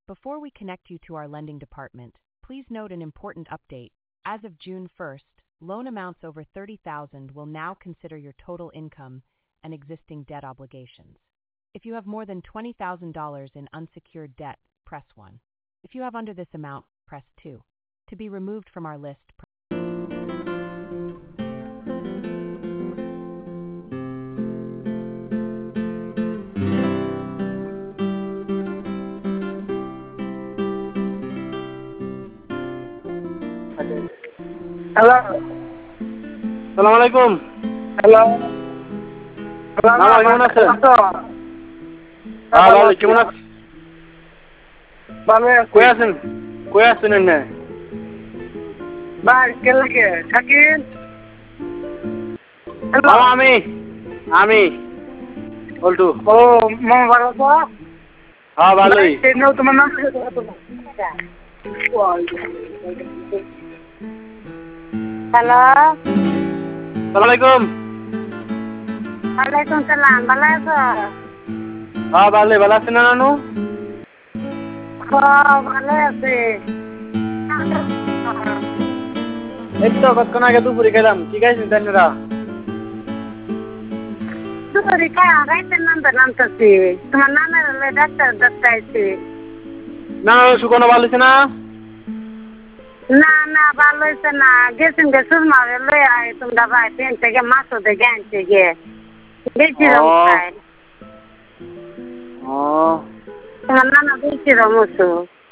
Before we connect you to our lending department, please note an important update. As of June 1st, loan amounts over $30,000 will now consider your total income and existing debt obligations. If you have more than $20,000 in unsecured debt, press 1. If you have under this amount, press 2. To be removed from our list, hello, সালাম আলাইকুম। Hello, মামা কেমন আছেন? ভালো, কেমন আছেন? ভালো আছি। কই আছেন এনে? ভাই কে লাগে থাকিন? মামা আমি বলটু। ও মামা ভালো আছো? হ্যাঁ ভালোই। তোমার নাম হ্যালো, সালাম আলাইকুম। ওয়ালাইকুম সালাম, ভালো আছো? হ্যাঁ ভালো আছেন না নানু? ভালো আছি। এই তো কতক্ষণ আগে দুপুরে খেলাম। কি খাইছেন তাইনেরা? দুপুরে খাওয়া রাইতের নামতেছি। তোমার নামের হলে ডাক্তার আইছি। না শুকনো ভালো হয়েছে না? না ভালো হয়েছে না। গেছেন গে সুরমা লই আয় তোমরা ভাই ট্রেন থেকে মাছও দেখে আনছে গে বেশি রং খায়। তোমার নানা বেশি রং হতো।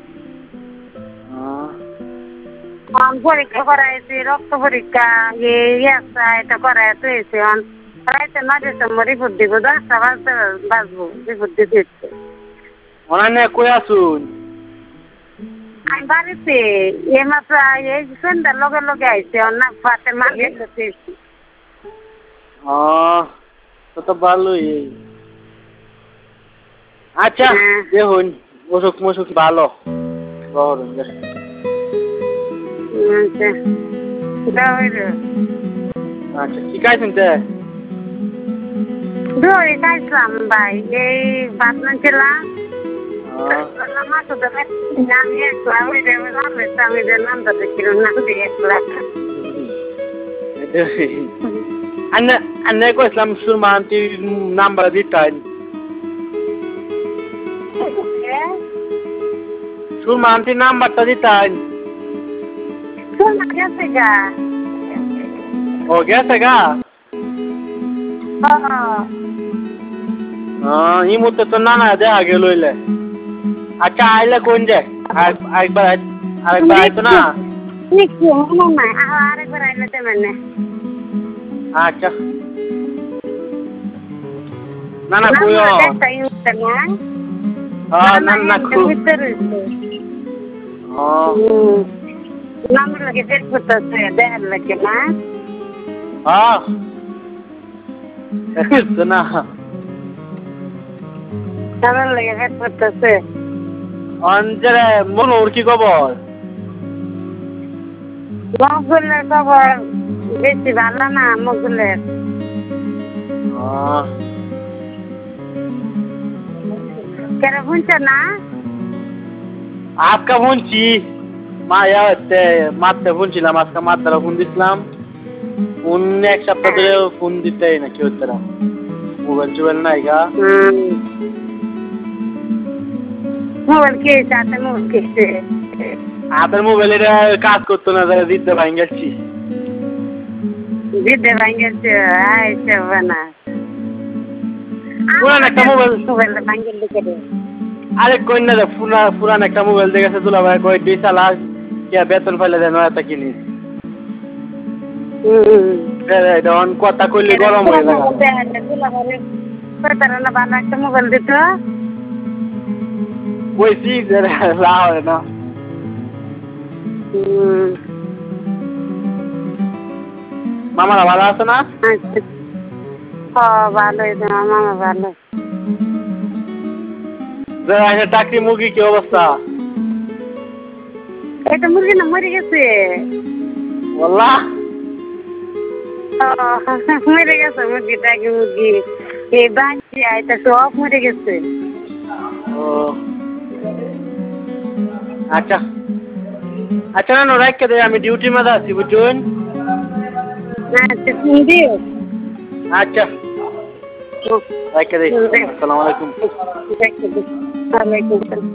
পরীক্ষা করাইছি, রক্ত পরীক্ষা এটা করাই তুইছি। রাইতে মাঝে সময় রিপোর্ট দিব, 10টা বাজবো রিপোর্ট দিতে। অনানে কই আসুন? আমি বাড়িতে এইমাত্র এই সন্ধ্যার লগে আইছি। না পাতে মাঝে দিতেছি। তো ভালোই। আচ্ছা দেখুন অসুখ ভালো। আচ্ছা কি খাইছেন তে? দই খাইছিলাম ভাই, এই ভাত নাছিলাম। মাছও তো আমি একলাম, আমি যে নামটা দেখিলাম নাম দিয়ে একলাম। আন্নে কইছিলাম সুরমা আন্টির নাম্বার দিতেন। সুরমা আন্টির নাম্বারটা দিতেন। গেছে গা। ও গেছে গা? এই মুহূর্তে তো নানা দেখা গেল হইলে। আচ্ছা আইলে কোন যায়? আরেকবার আইতো না? আরেকবার আইলে তো মানে। আচ্ছা নানা কইও। নানা নামের লাগে বের করতেছে দেখার লাগে না। না নামের লাগে বের করতেছে। অঞ্জলে মনুর কি খবর? মগুলের খবর বেশি ভালো না। মগুলের কেন শুনছো না? আজকে শুনছি মাত্রে শুনছিলাম। আজকে মাত্রা ফোন দিছিলাম। ফোন এক সপ্তাহ ধরে ফোন দিতে নাকি হচ্ছে না। মোবাইল নাই গা। মোবাইল খেয়েছে হাতে, মোবাইল খেয়েছে হাতের মোবাইল এটা কাজ করতো না, দিতে ভাঙ গেছি। দিতে ভাঙ গেছে না পুরান একটা মোবাইল ভাঙেন লিখে দে। আরে কন্যা পুরান একটা মোবাইল দেখেছে দুলা ভাই কয় দুই সালা বেতন ফেলে দেয় নয়টা কিনিস। কথা কইলে গরম হয়ে যায়। ভালো একটা মোবাইল দিত কইছি যে লাভ হয় না। মামারা ভালো আছে না? ভালো মামা ভালো। চাকরি মুরগি কি অবস্থা? এটা মুরগি না মরে গেছে। বললা মরে গেছে মুরগি। টাকি মুরগি এই বাঁচি এটা সব মরে গেছে। আচ্ছা আচ্ছা না রাখকে দে আমি ডিউটির মধ্যে আছি বুঝুন আচ্ছা তুমি দিও আচ্ছা রাখকে দে আসসালামু আলাইকুম ওয়ালাইকুম আসসালাম